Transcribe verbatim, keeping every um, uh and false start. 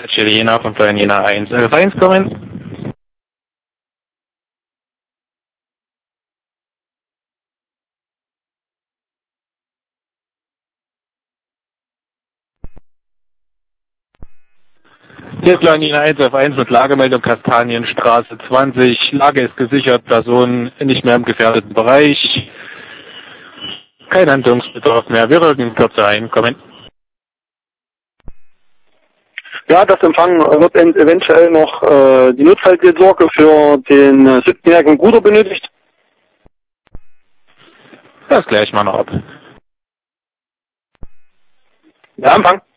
Chili Jena von Florian Jena eins elf eins kommen. Hier ist Florian Jena eins elf eins mit Lagemeldung Kastanienstraße zwanzig. Lage ist gesichert, Personen nicht mehr im gefährdeten Bereich. Kein Handlungsbedarf mehr. Wir rücken in Kürze ein. Kommen. Ja, das Empfang wird eventuell noch äh, die Notfallseelsorge für den äh, siebzehnjährigen Bruder benötigt. Das gleich mal noch ab. Ja, Empfang.